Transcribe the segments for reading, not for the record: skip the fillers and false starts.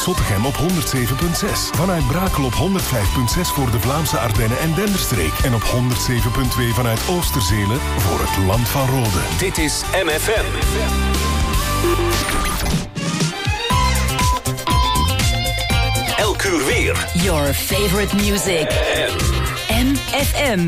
Zottegem op 107.6. Vanuit Brakel op 105.6 voor de Vlaamse Ardennen en Denderstreek. En op 107.2 vanuit Oosterzele voor het Land van Rode. Dit is MFM. Elk uur weer. Your favorite music. MFM.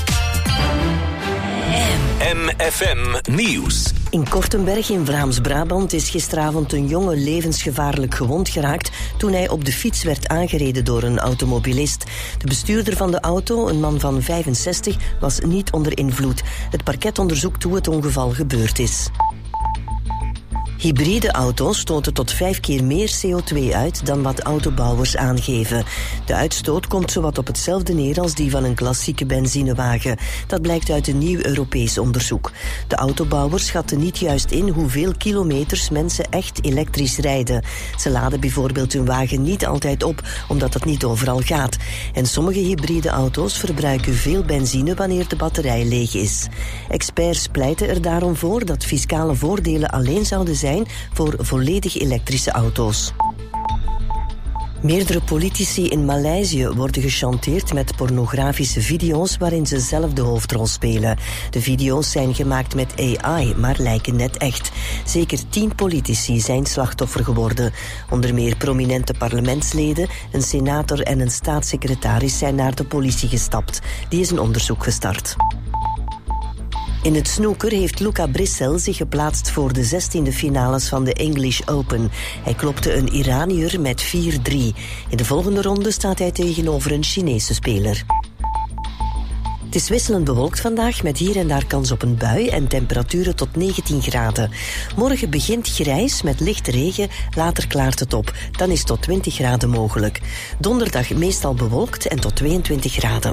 MFM Nieuws. In Kortenberg in Vlaams-Brabant is gisteravond een jongen levensgevaarlijk gewond geraakt toen hij op de fiets werd aangereden door een automobilist. De bestuurder van de auto, een man van 65, was niet onder invloed. Het parket onderzoekt hoe het ongeval gebeurd is. Hybride auto's stoten tot 5 keer meer CO2 uit dan wat autobouwers aangeven. De uitstoot komt zowat op hetzelfde neer als die van een klassieke benzinewagen. Dat blijkt uit een nieuw Europees onderzoek. De autobouwers schatten niet juist in hoeveel kilometers mensen echt elektrisch rijden. Ze laden bijvoorbeeld hun wagen niet altijd op, omdat dat niet overal gaat. En sommige hybride auto's verbruiken veel benzine wanneer de batterij leeg is. Experts pleiten er daarom voor dat fiscale voordelen alleen zouden zijn voor volledig elektrische auto's. Meerdere politici in Maleisië worden gechanteerd met pornografische video's waarin ze zelf de hoofdrol spelen. De video's zijn gemaakt met AI, maar lijken net echt. Zeker 10 politici zijn slachtoffer geworden. Onder meer prominente parlementsleden, een senator en een staatssecretaris zijn naar de politie gestapt. Die is een onderzoek gestart. In het snooker heeft Luca Brissell zich geplaatst voor de 16e finales van de English Open. Hij klopte een Iranier met 4-3. In de volgende ronde staat hij tegenover een Chinese speler. Het is wisselend bewolkt vandaag met hier en daar kans op een bui en temperaturen tot 19 graden. Morgen begint grijs met lichte regen, later klaart het op. Dan is tot 20 graden mogelijk. Donderdag meestal bewolkt en tot 22 graden.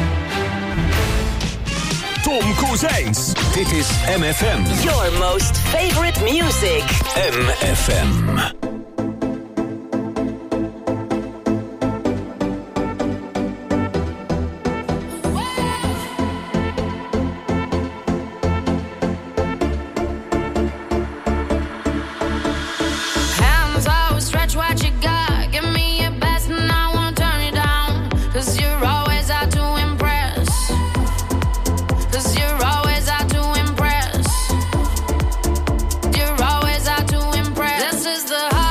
Tom Kozijns. Dit is MFM. Your most favorite music. MFM. This is the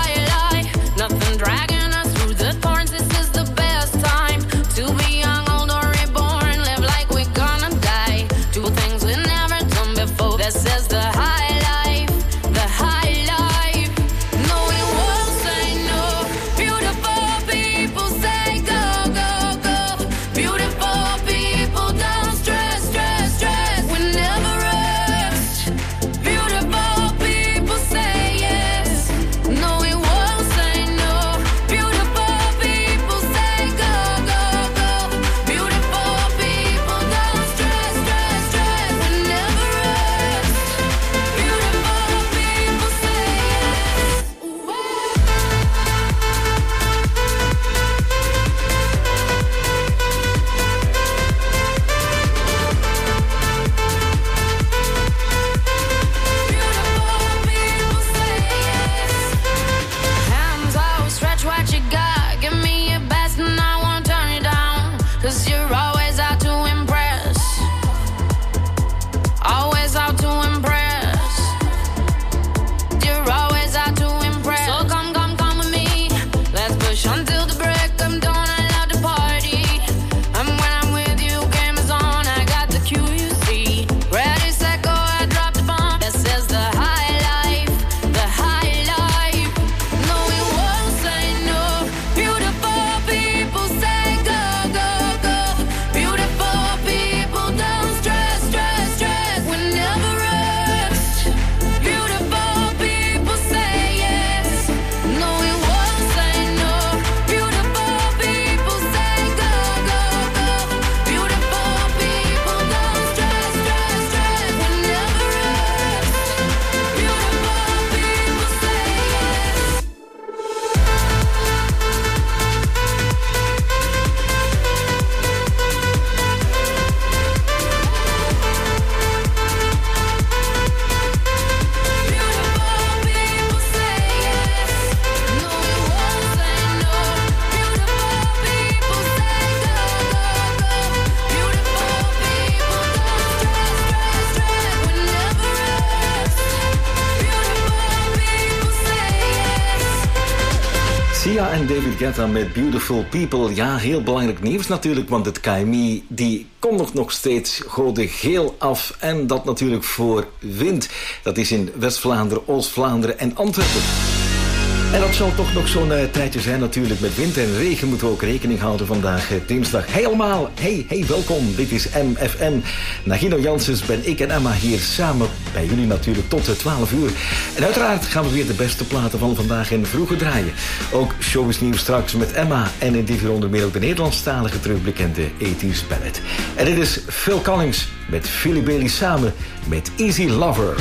Sia en David Guetta met Beautiful People. Ja, heel belangrijk nieuws natuurlijk, want het KMI die kondigt nog steeds code geel af. En dat natuurlijk voor wind. Dat is in West-Vlaanderen, Oost-Vlaanderen en Antwerpen. En dat zal toch nog zo'n tijdje zijn natuurlijk. Met wind en regen moeten we ook rekening houden vandaag dinsdag. Hey allemaal, hey, welkom. Dit is MFM. Nagino Janssens ben ik en Emma hier samen bij jullie natuurlijk tot 12 uur. En uiteraard gaan we weer de beste platen van vandaag in vroege draaien. Ook showbiz nieuws straks met Emma. En in dit uur onder meer ook de Nederlandstalige terugblik en de 80s ballad. En dit is Phil Collins met Philly Bailey samen met Easy Lover.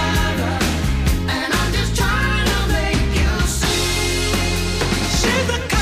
The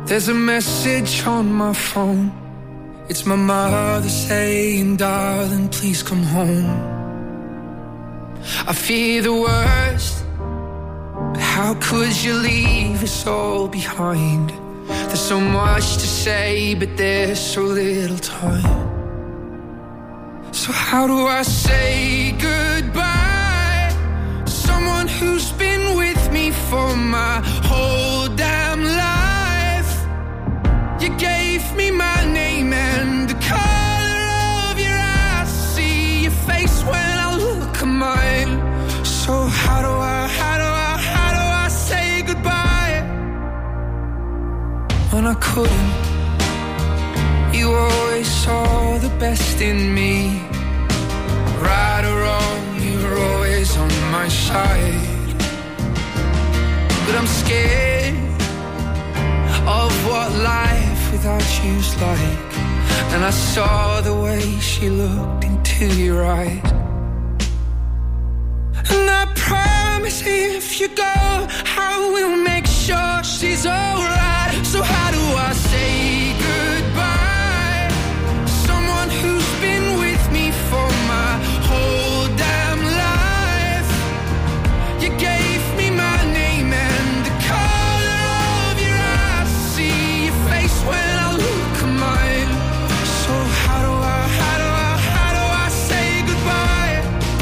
There's a message on my phone. It's my mother saying, darling, please come home. I fear the worst, but how could you leave us all behind? There's so much to say, but there's so little time. So how do I say goodbye to someone who's been with me for my whole damn life? You gave me my name and the color of your eyes. See your face when I look at mine. So how do I say goodbye when I couldn't? You always saw the best in me. Right or wrong, you were always on my side. But I'm scared of what life without you's like. And I saw the way she looked into your eyes. And I promise if you go, I will make sure she's alright. So how do I say goodbye to someone who's been with me for my whole damn life? You gave me my name and the color of your eyes. See your face when I look at mine. So how do I say goodbye?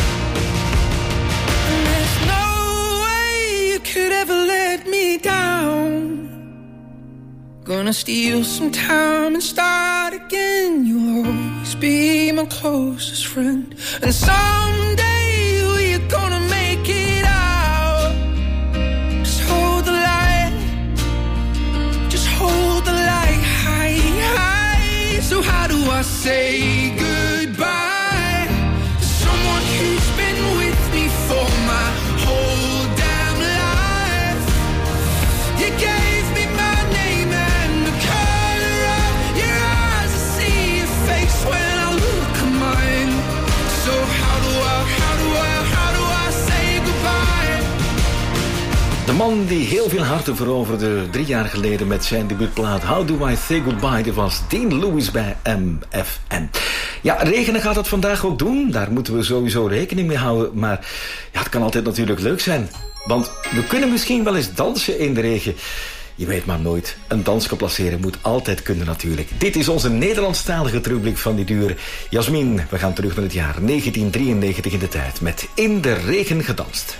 And there's no way you could ever let me down. Gonna steal some time and start again. You'll always be my closest friend. And someday we're gonna make it out. Just hold the light. Just hold the light high, high. So how do I say goodbye to someone who's been with me for my whole damn life? You gave me my name and the color of your eyes. I see your face when I look at mine. So how do I say goodbye? De man die heel veel harten veroverde 3 jaar geleden met zijn debuutplaat How Do I Say Goodbye, dat was Dean Lewis bij MFM. Ja, regenen gaat het vandaag ook doen. Daar moeten we sowieso rekening mee houden. Maar ja, het kan altijd natuurlijk leuk zijn. Want we kunnen misschien wel eens dansen in de regen. Je weet maar nooit. Een dansje placeren moet altijd kunnen natuurlijk. Dit is onze Nederlandstalige terugblik van die duur. Jasmin, we gaan terug naar het jaar 1993 in de tijd. Met In de Regen gedanst.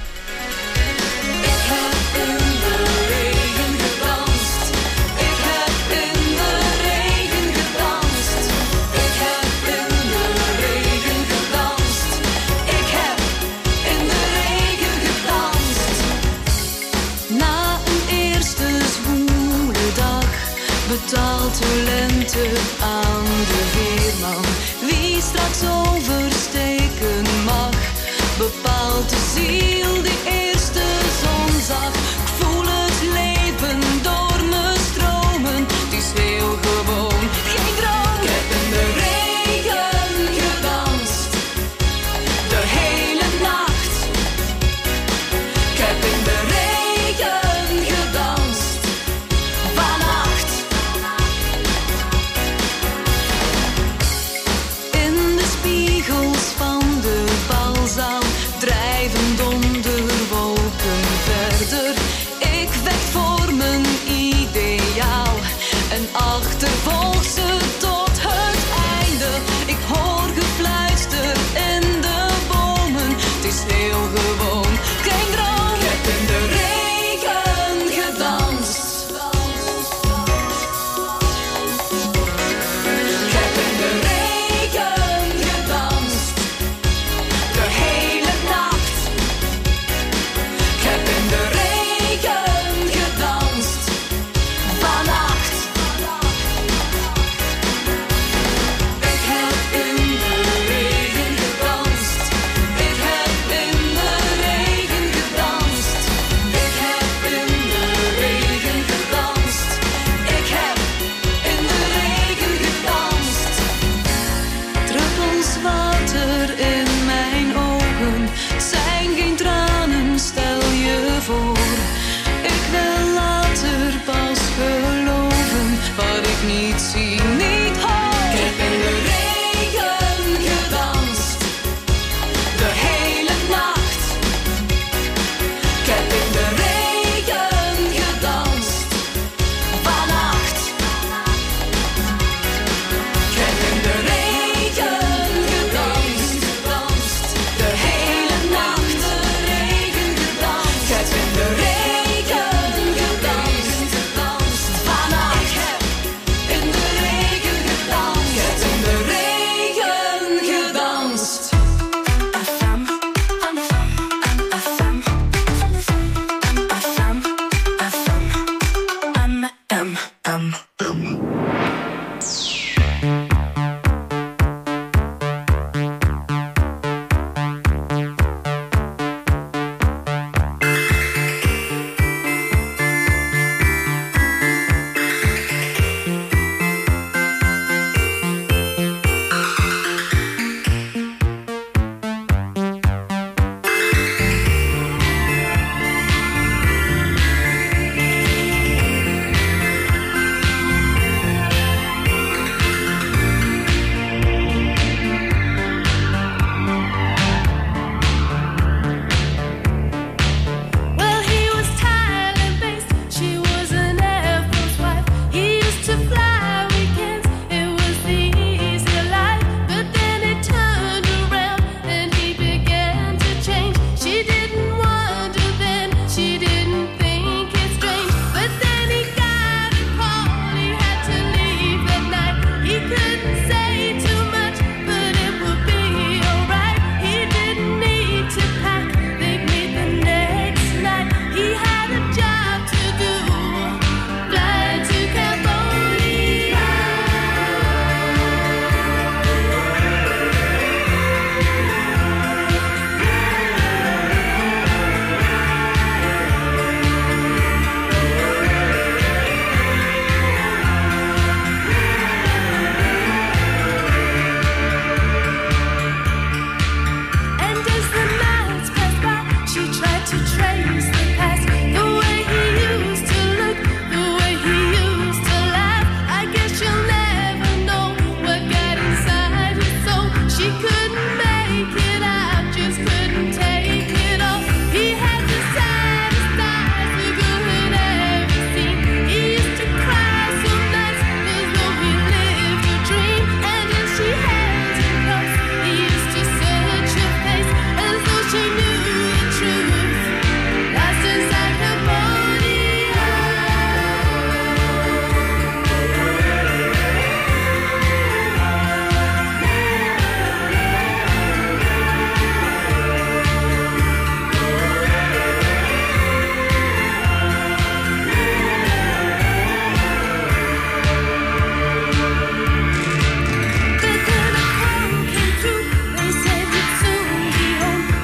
Betaalt de lente aan de weerman. Wie straks oversteken mag, bepaalt de ziel die eerste zon zag. Ik voel het leven door me stromen. Het is heel gewoon, geen droom. Ik heb in de regen gedanst, de hele nacht. Ik heb in de regen gedanst, vannacht.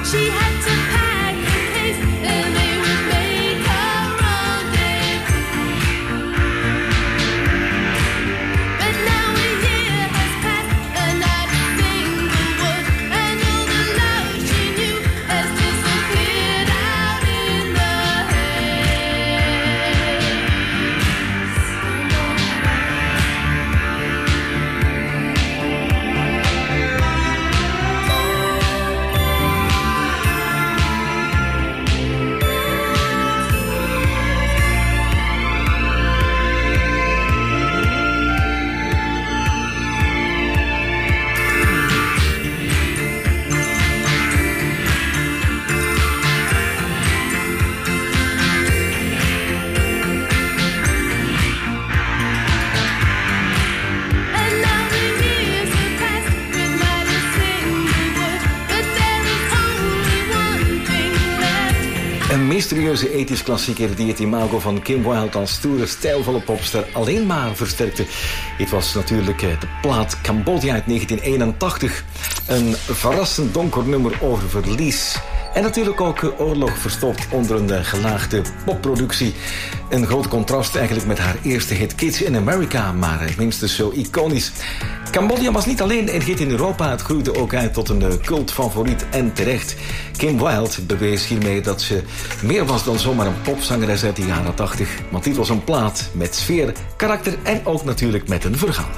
mysterieuze 80's klassieker die het imago van Kim Wilde als stoere, stijlvolle popster alleen maar versterkte. Het was natuurlijk de plaat Cambodja uit 1981. Een verrassend donker nummer over verlies. En natuurlijk ook oorlog verstopt onder een gelaagde popproductie. Een groot contrast eigenlijk met haar eerste hit Kids in America, maar minstens zo iconisch. Cambodja was niet alleen een hit in Europa, het groeide ook uit tot een cultfavoriet en terecht. Kim Wilde bewees hiermee dat ze meer was dan zomaar een popzangeres uit de jaren 80. Want dit was een plaat met sfeer, karakter en ook natuurlijk met een verhaal.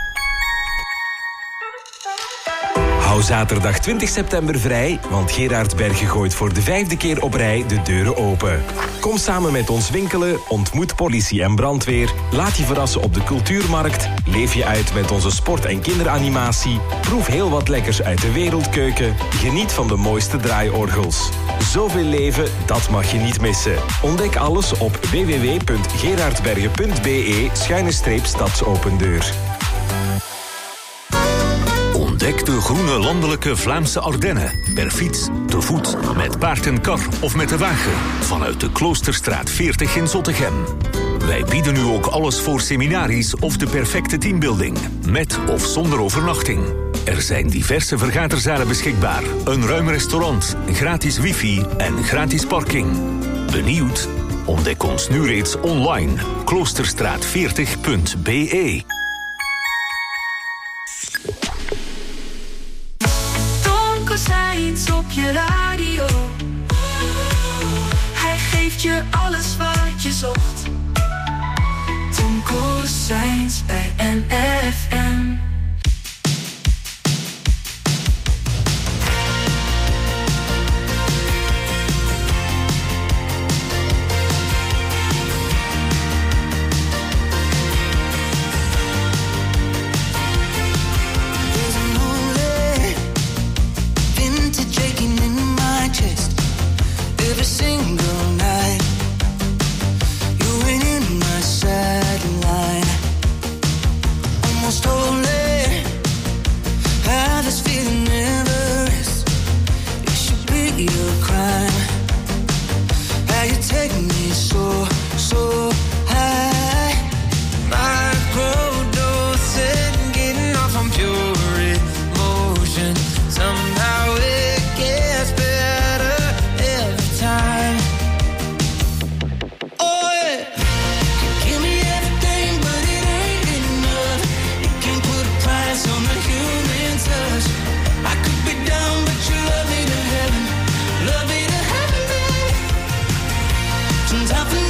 Hou zaterdag 20 september vrij, want Gerard Bergen gooit voor de 5e keer op rij de deuren open. Kom samen met ons winkelen, ontmoet politie en brandweer, laat je verrassen op de cultuurmarkt, leef je uit met onze sport- en kinderanimatie, proef heel wat lekkers uit de wereldkeuken, geniet van de mooiste draaiorgels. Zoveel leven, dat mag je niet missen. Ontdek alles op www.gerardbergen.be/stadsopendeur. Ontdek de groene landelijke Vlaamse Ardennen. Per fiets, te voet, met paard en kar of met de wagen. Vanuit de Kloosterstraat 40 in Zottegem. Wij bieden nu ook alles voor seminaries of de perfecte teambuilding. Met of zonder overnachting. Er zijn diverse vergaderzalen beschikbaar. Een ruim restaurant, gratis wifi en gratis parking. Benieuwd? Ontdek ons nu reeds online. Kloosterstraat40.be. Saints op je radio. Hij geeft je alles wat je zocht. Tonko Saints bij NFM. Every single night, you ain't in my sideline. Almost holy, how this feeling never is. It should be your crime. How you take me so, so high. Microdosing, getting off on pure emotion. Somehow it gets better every time. Oh yeah, you give me everything, but it ain't enough. You can't put a price on the human touch. I could be down, but you love me to heaven, babe. Sometimes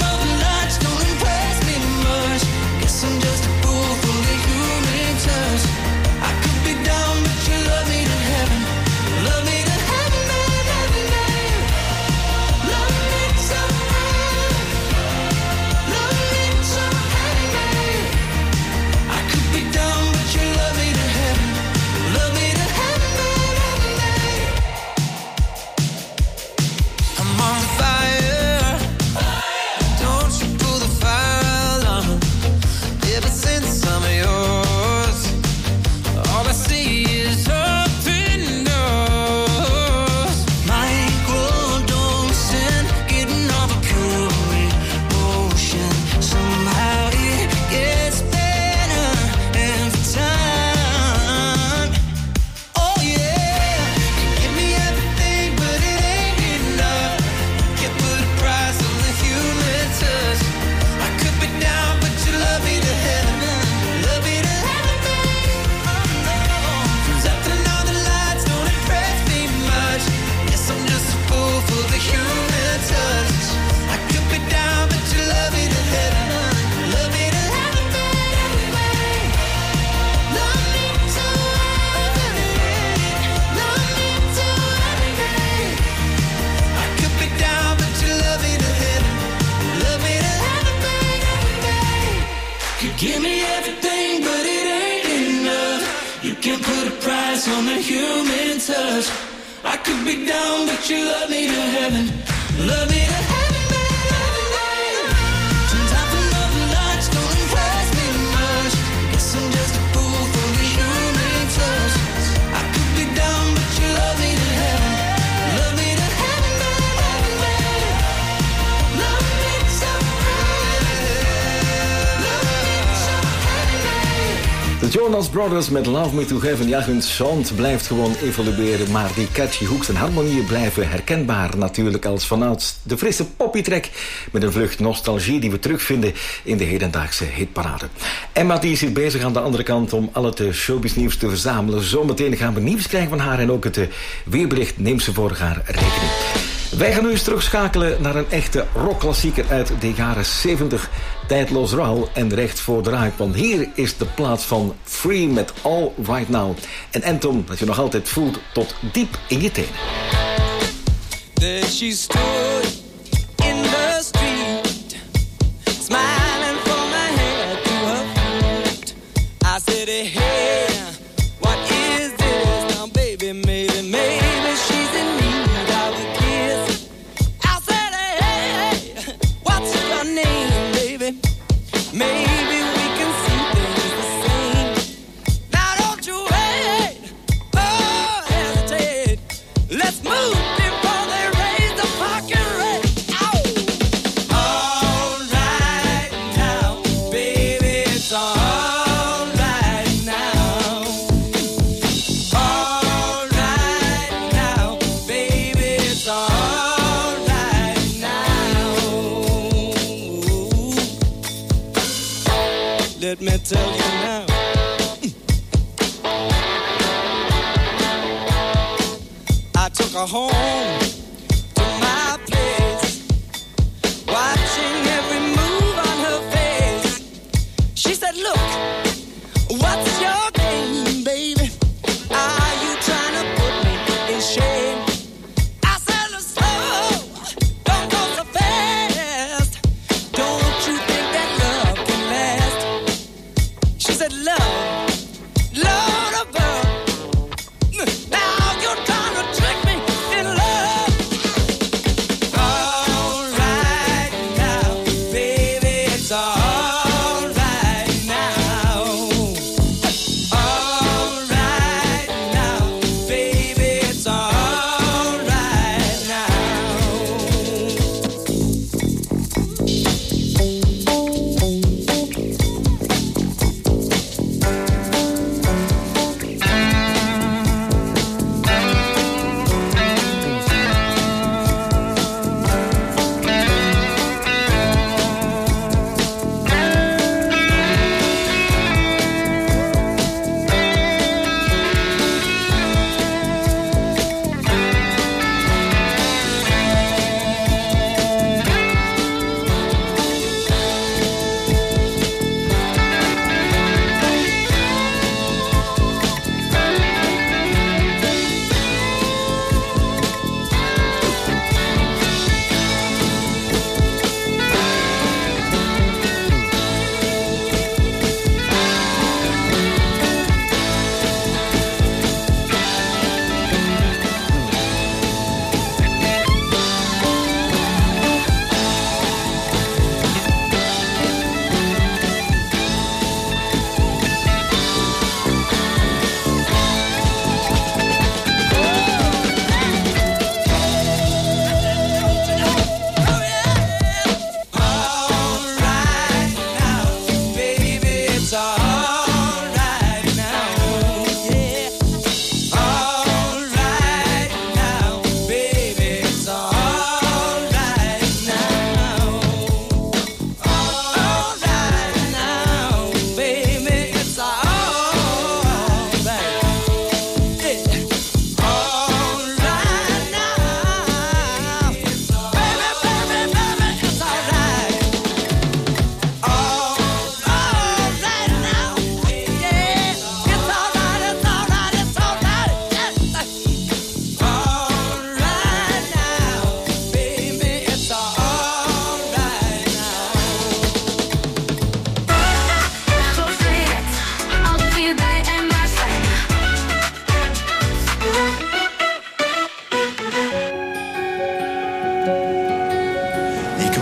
can't put a price on that human touch. I could be down, but you love me to heaven. Love me to heaven, baby. Sometimes another night's don't impress me much. Guess I'm just a fool for the human touch. I could be down, but you love me to heaven. Love me to heaven, baby. Love me so De Jonas Brothers met Love Me To Heaven. Ja, hun sound blijft gewoon evolueren, maar die catchy hoeks en harmonieën blijven herkenbaar natuurlijk als vanouds de frisse poppytrack met een vlucht nostalgie die we terugvinden in de hedendaagse hitparade. Emma die is hier bezig aan de andere kant om al het showbiznieuws te verzamelen. Zometeen gaan we nieuws krijgen van haar en ook het weerbericht neemt ze voor haar rekening. Wij gaan nu eens terugschakelen naar een echte rockklassieker uit de jaren 70. Tijdloos rauw en recht voor de raak. Want hier is de plaats van Free met All Right Now. Een anthem dat je nog altijd voelt tot diep in je tenen. There she stood in the street, smiling from her head to her feet. I said, hey, what is this now, baby? Maybe she's in need of a kiss. I said, hey, what's your name, baby? Maybe we can see things the same. Now don't you wait, oh, hesitate. Let's move before they raise the fucking rate. Ow! All right now, baby, it's all right now. All right now, baby, it's all right now. Let me tell you now. I took her home to my place, watching every move on her face. She said, look, what's your game, baby? Are you trying to put me in shame? I said, look slow, don't go so fast. Don't you think that love can last? She said, love, Lord above. Now you're trying to trick me in love.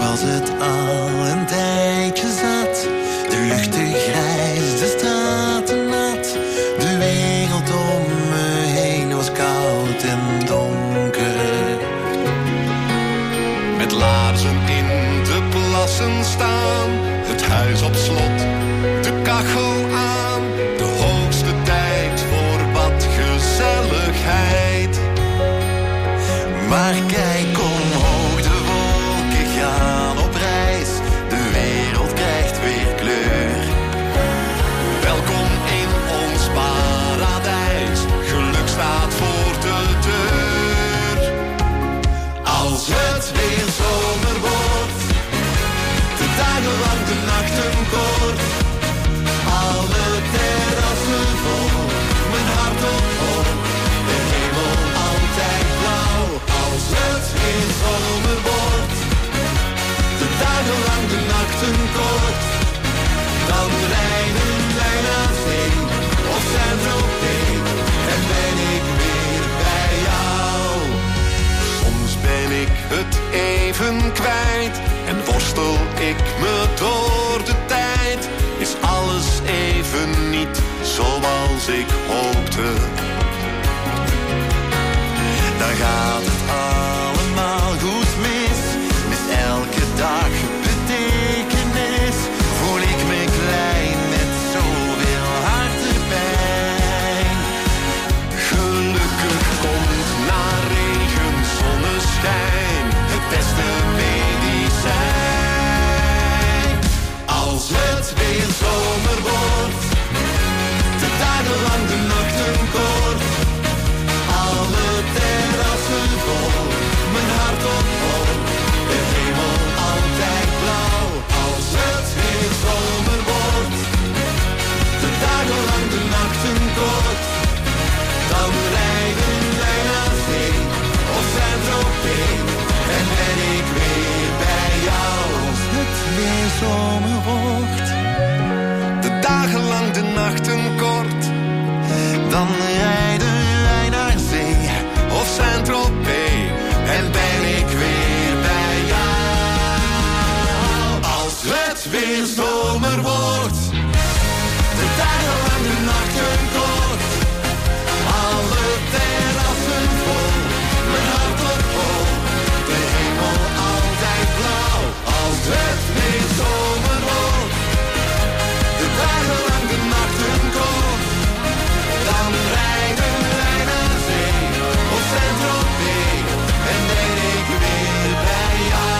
was het al een tijdje zat. De lucht te grijs, de straten nat. De wereld om me heen was koud en donker. Met laarzen in de plassen staan. Het huis op slot, de kachel aan. De hoogste tijd voor wat gezelligheid. Maar kijk omhoog, de wolken gaan op reis. De wereld krijgt weer kleur. Welkom in ons paradijs. Geluk staat voor de deur. Als het weer zomer wordt, de dagen lang, de nachten kort. Alle terrassen vol, mijn hart op hoog. De hemel altijd blauw. Als het weer zomer wordt, de dagen lang, de nachten kort. Dan rijden wij naar zee, of Saint-Tropez, en ben ik weer bij jou. Soms ben ik het even kwijt, en worstel ik me door de tijd. Is alles even niet zoals ik hoopte. Dan gaat het allemaal goed mis. Met elke dag betekenis. Voel ik me klein met zoveel hartepijn. Gelukkig komt na regen zonneschijn het beste medicijn. Als het weer zomer wordt, de dagen lang, de nachten kort. Alle terrassen vol, mijn hart op hoog. De hemel altijd blauw. Als het weer zomer wordt, de dagen lang, de nachten kort. Dan rijden wij naar zee, of Saint-Tropez, en ben ik weer bij jou. Als het weer zomer wordt, de dagen lang, de nachten kort. Dan rijden wij naar zee, of Saint-Tropez, en ben ik weer bij jou. Als het weer zomer wordt, de dagen lang, de nachten kort. Alle terrassen vol, mijn hart op hoog. De hemel altijd blauw. Als het weer zomer wordt, de dagen lang, de nachten kort. Dan rijden wij naar zee, of Saint-Tropez, en ben ik weer bij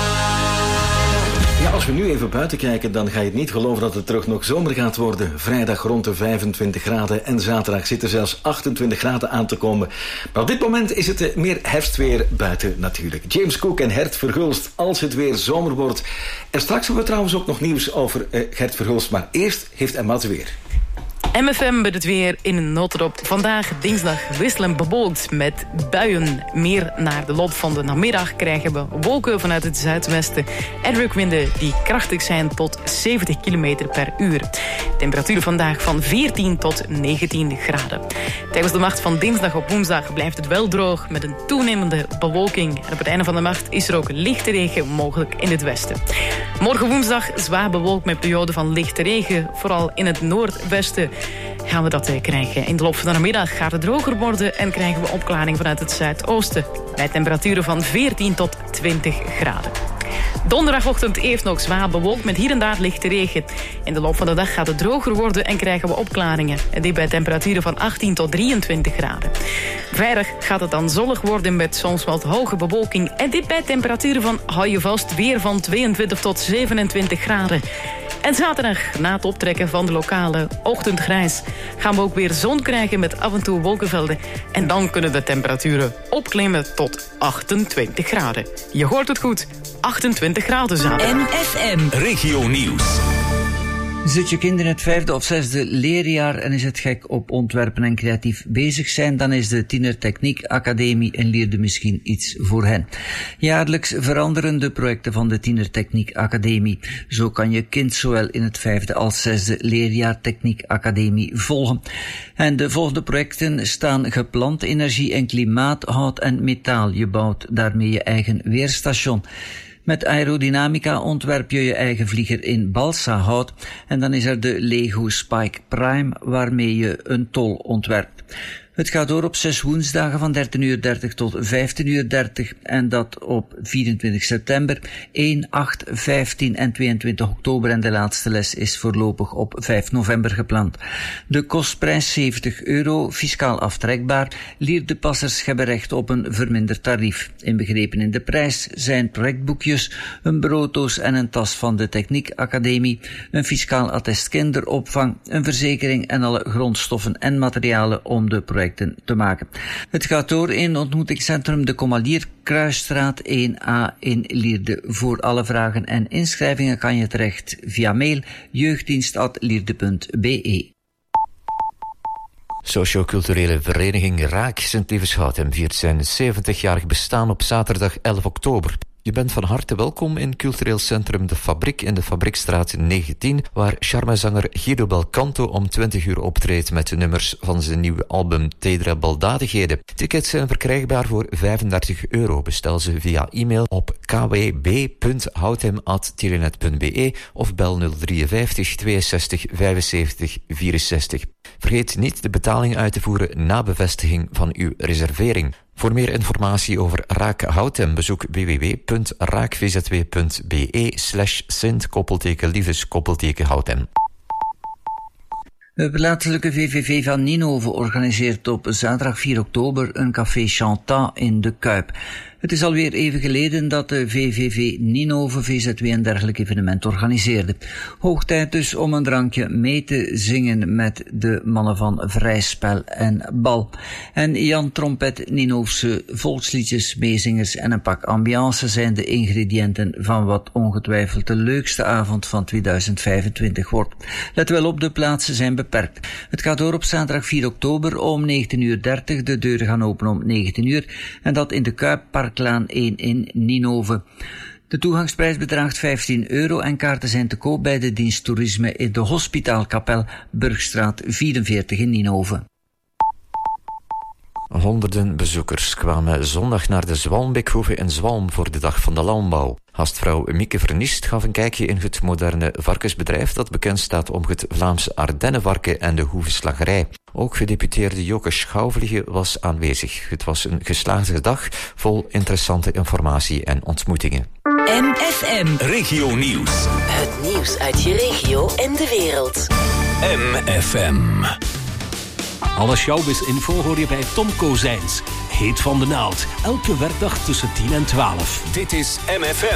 jou. Ja, als we nu even buiten kijken, dan ga je het niet geloven dat het terug nog zomer gaat worden. Vrijdag rond de 25 graden en zaterdag zit er zelfs 28 graden aan te komen. Maar op dit moment is het meer herfstweer buiten natuurlijk. James Cook en Gert Verhulst, als het weer zomer wordt. En straks hebben we trouwens ook nog nieuws over Gert Verhulst. Maar eerst heeft Emma het weer. MFM met het weer in een notendop. Vandaag dinsdag wisselend bewolkt met buien. Meer naar de loop van de namiddag krijgen we wolken vanuit het zuidwesten en drukwinden die krachtig zijn tot 70 km per uur. Temperatuur vandaag van 14 tot 19 graden. Tijdens de nacht van dinsdag op woensdag blijft het wel droog met een toenemende bewolking. En op het einde van de nacht is er ook lichte regen mogelijk in het westen. Morgen woensdag zwaar bewolkt met perioden van lichte regen. Vooral in het noordwesten gaan we dat krijgen. In de loop van de middag gaat het droger worden en krijgen we opklaring vanuit het zuidoosten. Bij temperaturen van 14 tot 20 graden. Donderdagochtend eerst nog zwaar bewolkt met hier en daar lichte regen. In de loop van de dag gaat het droger worden en krijgen we opklaringen. En dit bij temperaturen van 18 tot 23 graden. Vrijdag gaat het dan zonnig worden met soms wat hoge bewolking. En dit bij temperaturen van, hou je vast, weer van 22 tot 27 graden. En zaterdag, na het optrekken van de lokale ochtendgrijs, gaan we ook weer zon krijgen met af en toe wolkenvelden. En dan kunnen de temperaturen opklimmen tot 28 graden. Je hoort het goed, 28 graden zaterdag. MFM. Regio Nieuws. Zit je kind in het 5e of 6e leerjaar en is het gek op ontwerpen en creatief bezig zijn, dan is de Tienertechniek Academie en Lierde misschien iets voor hen. Jaarlijks veranderen de projecten van de Tienertechniek Academie. Zo kan je kind zowel in het 5e als 6e leerjaar Techniek Academie volgen. En de volgende projecten staan gepland: energie en klimaat, hout en metaal. Je bouwt daarmee je eigen weerstation. Met aerodynamica ontwerp je je eigen vlieger in balsahout en dan is er de Lego Spike Prime waarmee je een tol ontwerpt. Het gaat door op 6 woensdagen van 13:30 tot 15:30 en dat op 24 september, 1, 8, 15 en 22 oktober en de laatste les is voorlopig op 5 november gepland. De kostprijs €70, fiscaal aftrekbaar. Lierdepassers hebben recht op een verminderd tarief. Inbegrepen in de prijs zijn projectboekjes, een brooddoos en een tas van de Techniek Academie, een fiscaal attest kinderopvang, een verzekering en alle grondstoffen en materialen om de projecten te maken. Het gaat door in ontmoetingscentrum De Comalier, Kruisstraat 1A in Lierde. Voor alle vragen en inschrijvingen kan je terecht via mail jeugddienst@lierde.be. Socioculturele vereniging Raak Sint-Lievenshouten viert zijn 70-jarig bestaan op zaterdag 11 oktober. Je bent van harte welkom in cultureel centrum De Fabriek in de Fabriekstraat 19, waar charmezanger Guido Belcanto om 20 uur optreedt met de nummers van zijn nieuwe album Tedere Baldadigheden. Tickets zijn verkrijgbaar voor €35. Bestel ze via e-mail op kwb.houtem@telenet.be of bel 053 62 75 64. Vergeet niet de betaling uit te voeren na bevestiging van uw reservering. Voor meer informatie over Raak Houtem bezoek www.raakvzw.be/Sint-Liefdes-Houtem. De plaatselijke VVV van Ninove organiseert op zaterdag 4 oktober een café Chantant in de Kuip. Het is alweer even geleden dat de VVV Ninove VZW een dergelijk evenement organiseerde. Hoog tijd dus om een drankje mee te zingen met de mannen van Vrijspel en Bal. En Jan Trompet, Ninovese volksliedjes, meezingers en een pak ambiance zijn de ingrediënten van wat ongetwijfeld de leukste avond van 2025 wordt. Let wel op, de plaatsen zijn beperkt. Het gaat door op zaterdag 4 oktober om 19:30. De deuren gaan open om 19 uur en dat in de Kuip, Parklaan 1 in Ninove. De toegangsprijs bedraagt €15 en kaarten zijn te koop bij de dienst toerisme in de Hospitaalkapel, Burgstraat 44 in Ninove. Honderden bezoekers kwamen zondag naar de Zwalmbeekhoeve in Zwalm voor de Dag van de Landbouw. Gastvrouw Mieke Vernist gaf een kijkje in het moderne varkensbedrijf dat bekend staat om het Vlaamse Ardennenvarken en de hoevenslagerij. Ook gedeputeerde Joke Schouwvliegen was aanwezig. Het was een geslaagde dag vol interessante informatie en ontmoetingen. MFM. Regio Nieuws. Het nieuws uit je regio en de wereld. MFM. Alle showbiz-info hoor je bij Tom Kozijns. Heet van de naald. Elke werkdag tussen 10 en 12. Dit is MFM.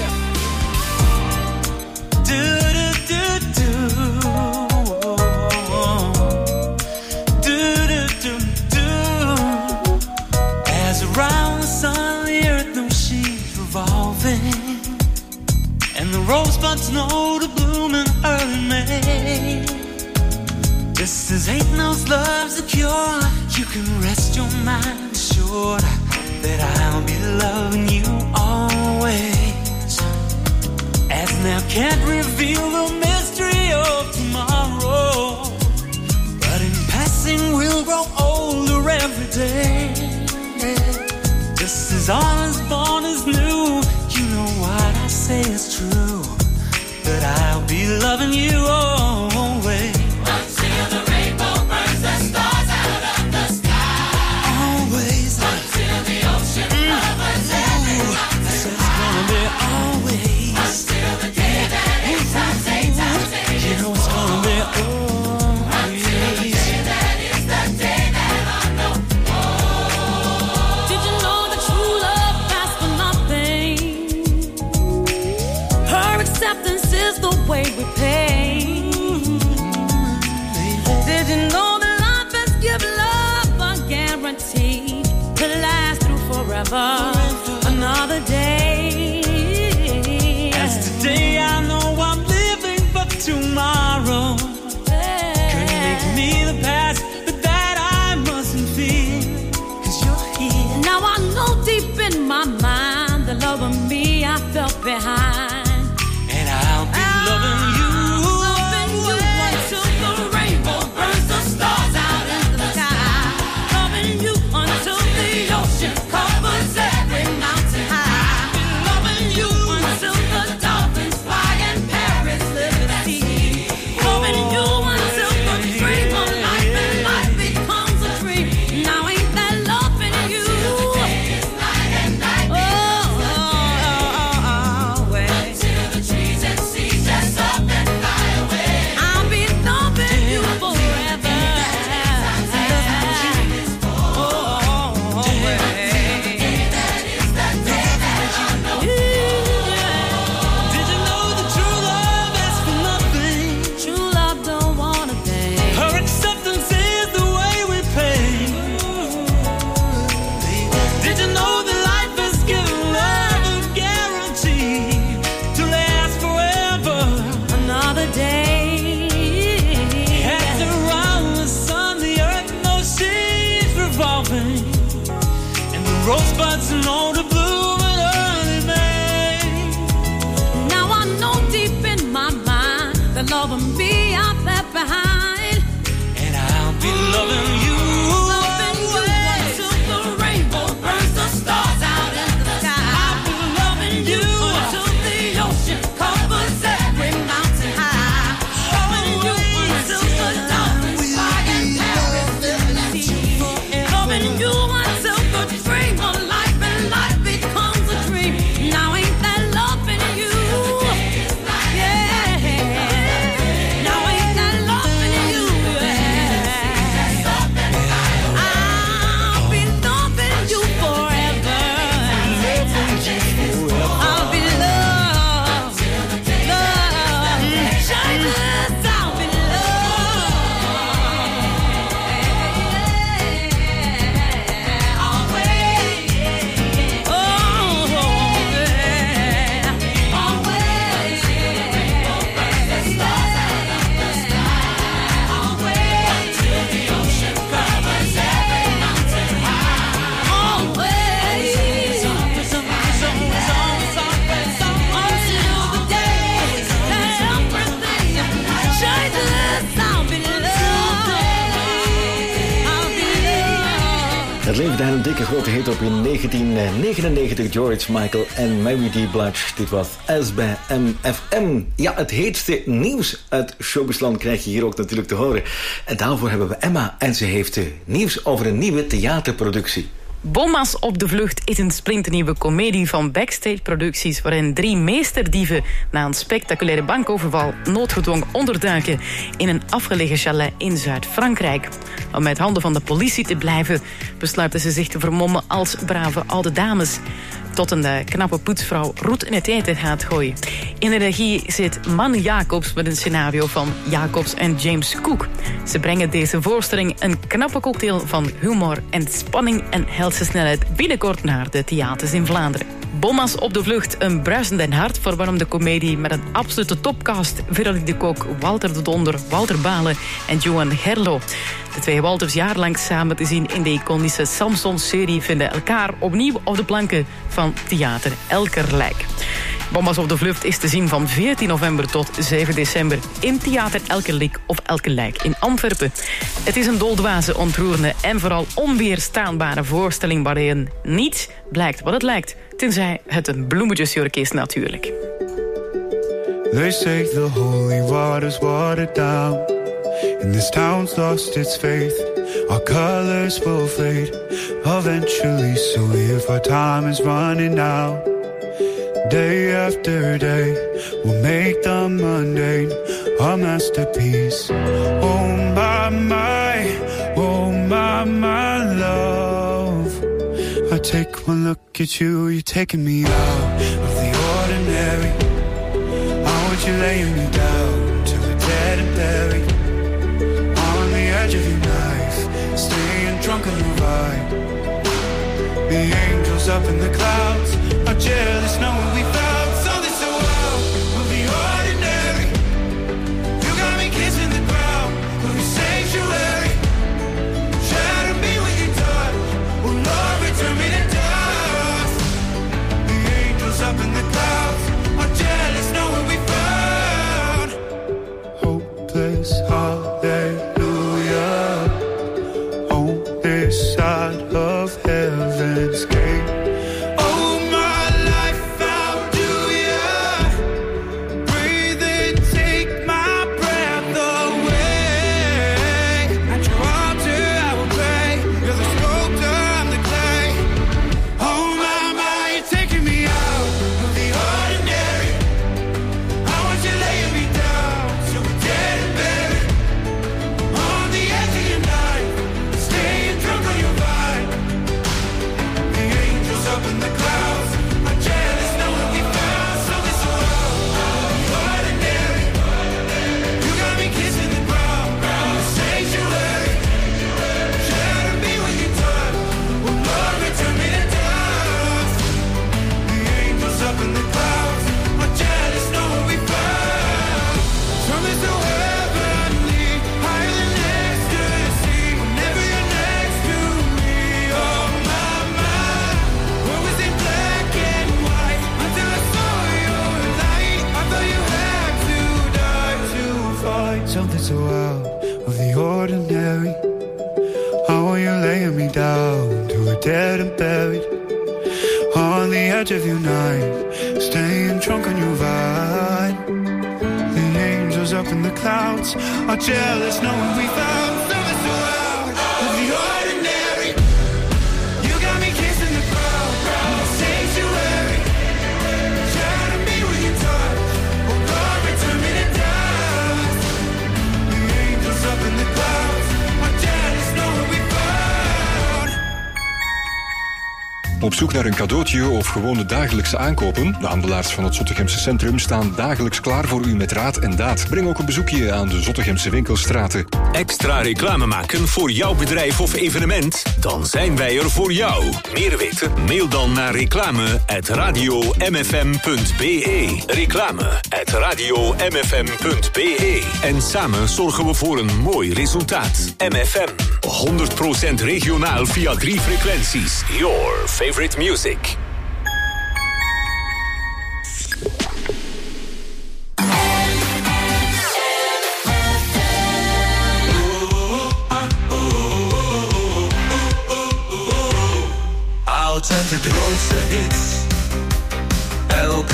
As around the sun the earth knows she's revolving, and the rosebuds know to bloom in early May. Just as ain't no love's a cure, you can rest your mind assured that I'll be loving you always. As now can't reveal the mystery of tomorrow, but in passing we'll grow older every day. Just as all is born is new, you know what I say is true, that I'll be loving you always. Until the rainbow burns the stars out of the sky. Always. Until the ocean covers every mountain. So it's gonna be always. Until the day that 8 times 8 times 8 you know it's gonna be always. Until the day that is the day that I know. Did you know that true love lasts for nothing? Her acceptance is the way we pay. Did you know that life has given love a guarantee to last through forever? Another day. As today I know I'm living for tomorrow. Couldn't make me the past, but that I mustn't fear, 'cause you're here. Now I know deep in my mind the love of me I felt behind, and I'll be loving you. Covers every mountain high. Loving you leverde hij een dikke grote hit op in 1999, George Michael en Mary D. Blige. Dit was S bij MFM. Ja, het heetste nieuws uit showbizland krijg je hier ook natuurlijk te horen. En daarvoor hebben we Emma en ze heeft nieuws over een nieuwe theaterproductie. Bommas op de vlucht is een splinternieuwe komedie van Backstage Producties, waarin 3 meesterdieven na een spectaculaire bankoverval noodgedwongen onderduiken in een afgelegen chalet in Zuid-Frankrijk. Om met handen van de politie te blijven, besluiten ze zich te vermommen als brave oude dames, tot een knappe poetsvrouw roet in het eten gaat gooien. In de regie zit Man Jacobs met een scenario van Jacobs en James Cook. Ze brengen deze voorstelling een knappe cocktail van humor en spanning en helse snelheid binnenkort naar de theaters in Vlaanderen. Bommas op de vlucht, een bruisende en hartverwarmende komedie met een absolute topcast. Veronique de Kock, Walter de Donder, Walter Balen en Johan Gerlo. De 2 Walters jaarlang samen te zien in de iconische Samson-serie vinden elkaar opnieuw op de planken van Theater Elkerlijk. Bommas op de vlucht is te zien van 14 november tot 7 december in Theater Elkerlijk of Elkerlijk in Antwerpen. Het is een doldwaze, ontroerende en vooral onweerstaanbare voorstelling waarin niets blijkt wat het lijkt, tenzij het een bloemetjesjurk is natuurlijk. They say the holy water's watered down, and this town's lost its faith. Our colors will fade eventually, so if our time is running out, day after day, we'll make the mundane a masterpiece. Oh my love, I take one look at you, you're taking me out of the ordinary. I want you laying me down till we're dead and buried, on the edge of your knife, staying drunk on your vibe. The angels up in the clouds are jealous knowing we found something so wild of the ordinary. You got me kissing the ground of your sanctuary. Shadow me with your touch, oh Lord, return me to dust. The angels up in the clouds are jealous knowing we found hopeless hallelujah on this side of heaven's gate. Something so out of the ordinary. How are you laying me down to a dead and buried, on the edge of your knife, staying drunk on your vibe. The angels up in the clouds are jealous knowing we found something so out of the ordinary. You got me kissing the ground, sanctuary. Shadow me with your touch, oh Lord, return me to dust. The angels up in the clouds are jealous knowing we found. Op zoek naar een cadeautje of gewoon de dagelijkse aankopen? De handelaars van het Zottegemse Centrum staan dagelijks klaar voor u met raad en daad. Breng ook een bezoekje aan de Zottegemse winkelstraten. Extra reclame maken voor jouw bedrijf of evenement? Dan zijn wij er voor jou. Meer weten? Mail dan naar reclame@radiomfm.be. Reclame@radiomfm.be. En samen zorgen we voor een mooi resultaat. MFM. 100% regionaal via 3 frequenties. Your favorite music.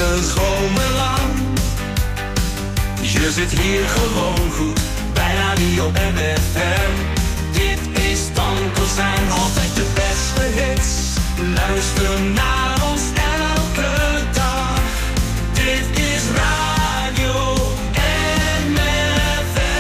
dagen zomerlang. Je zit hier gewoon goed bij Radio MFM. Dit is Tankelstein, altijd de beste hits. Luister naar ons elke dag. Dit is Radio MFM.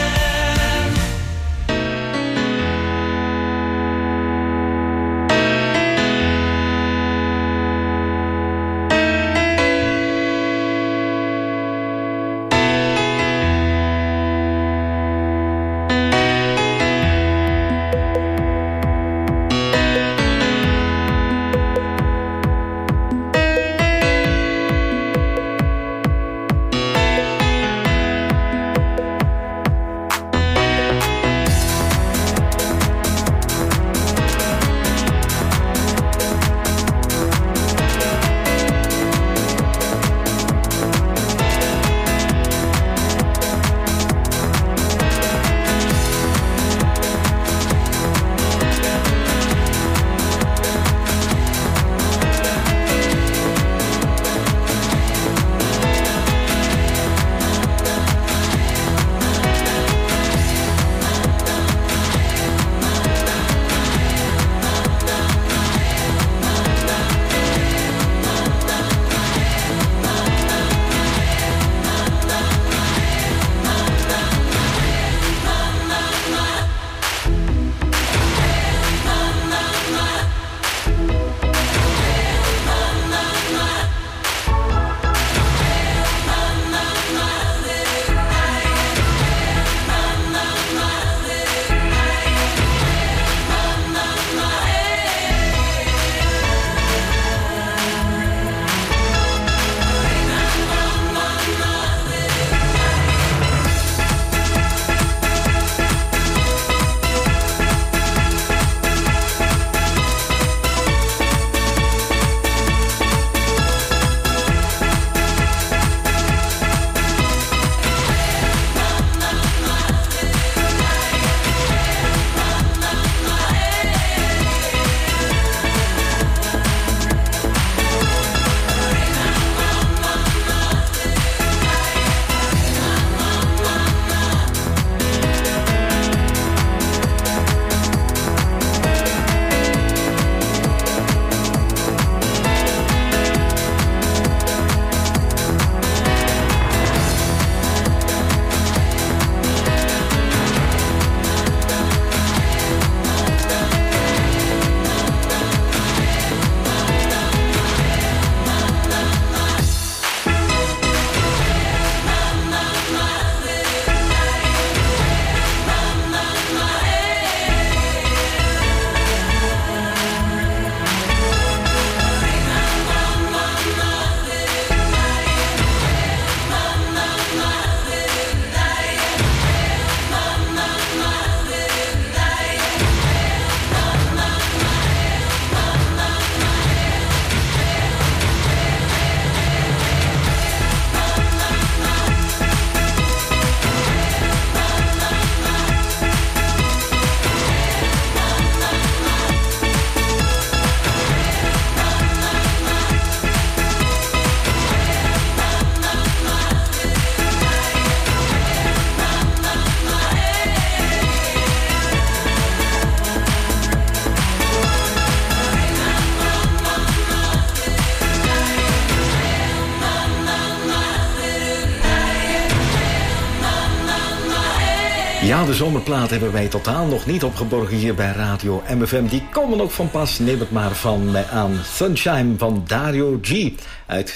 Ja, de zomerplaat hebben wij totaal nog niet opgeborgen hier bij Radio MFM. Die komen nog van pas. Neem het maar van mij aan. Sunshine van Dario G. uit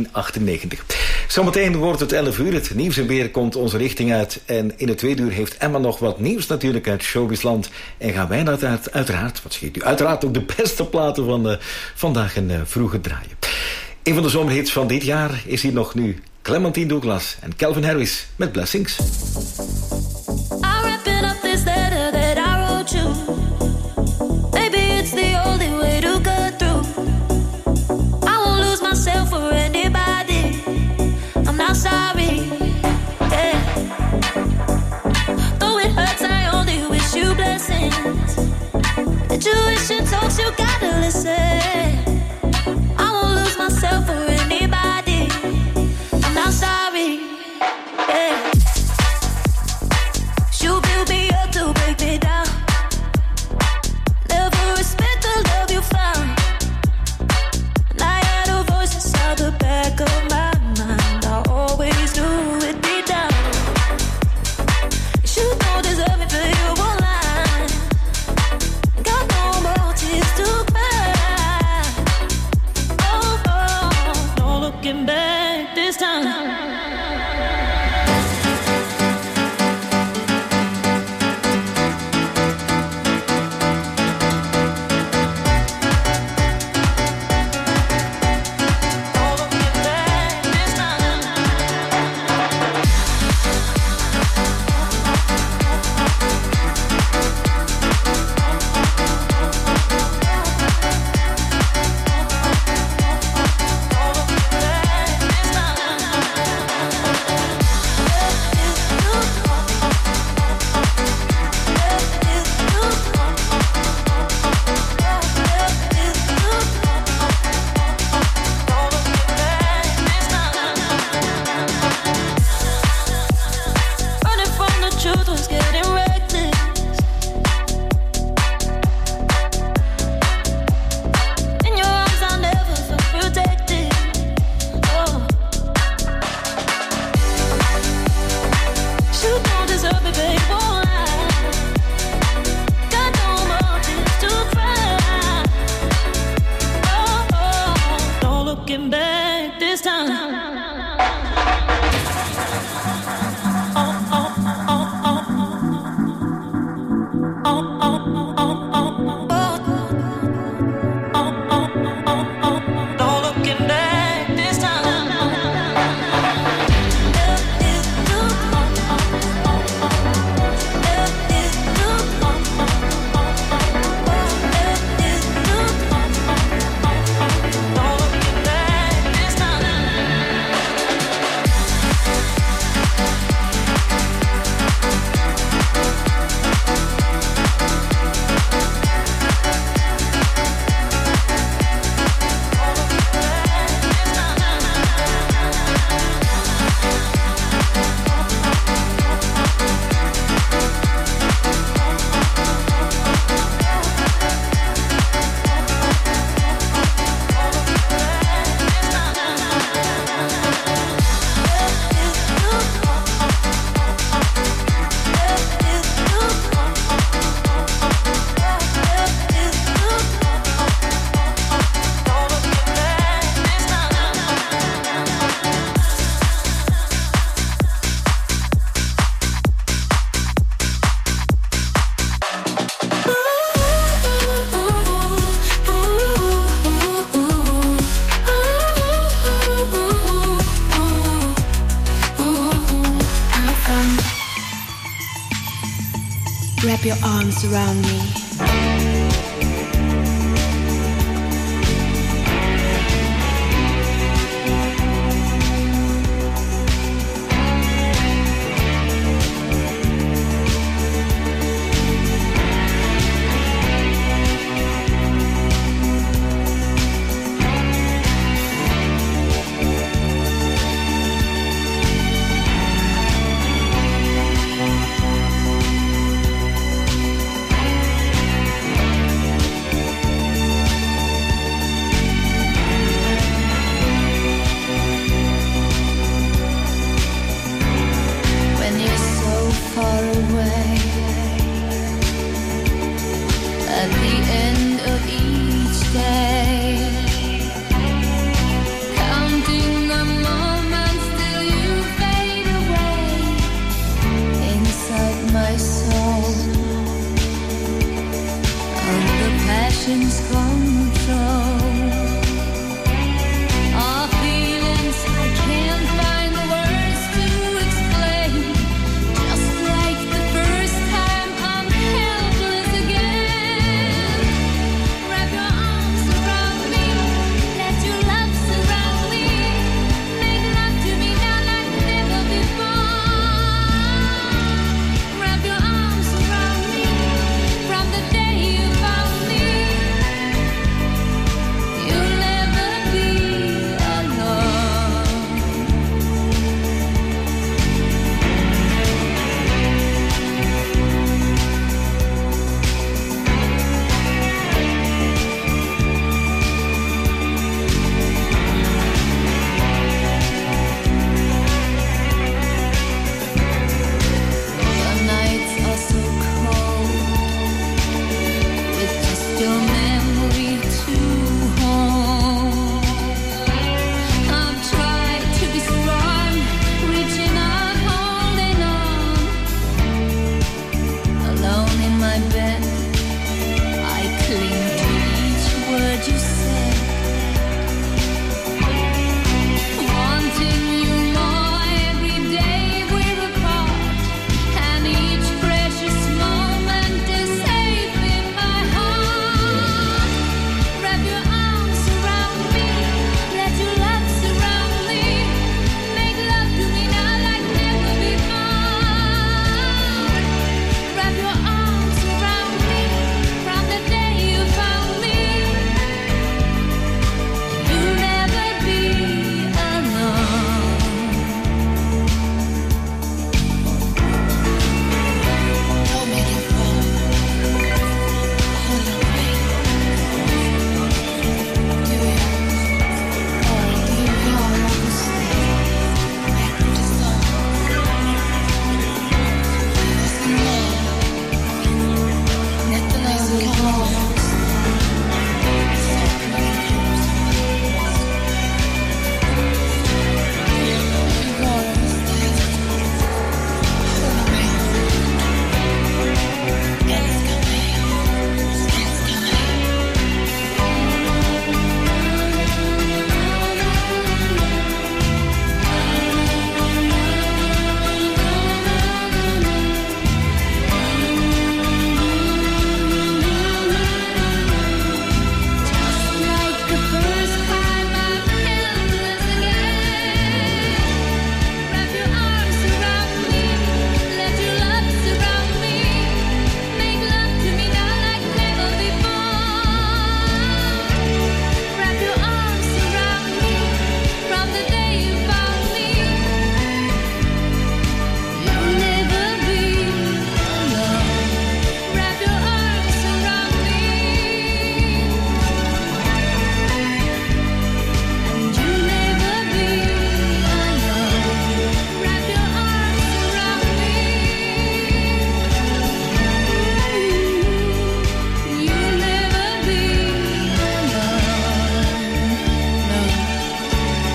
1998. Zometeen wordt het 11 uur. Het nieuws en weer komt onze richting uit. En in het tweede uur heeft Emma nog wat nieuws natuurlijk uit Showbizland. En gaan wij uiteraard, wat schiet u, uiteraard ook de beste platen van vandaag en vroeger draaien. Een van de zomerhits van dit jaar is hier nog nu Clementine Douglas en Calvin Harris met Blessings. Intuition talks, you gotta listen. I won't lose myself for anybody. looking back this time. Wrap your arms around me.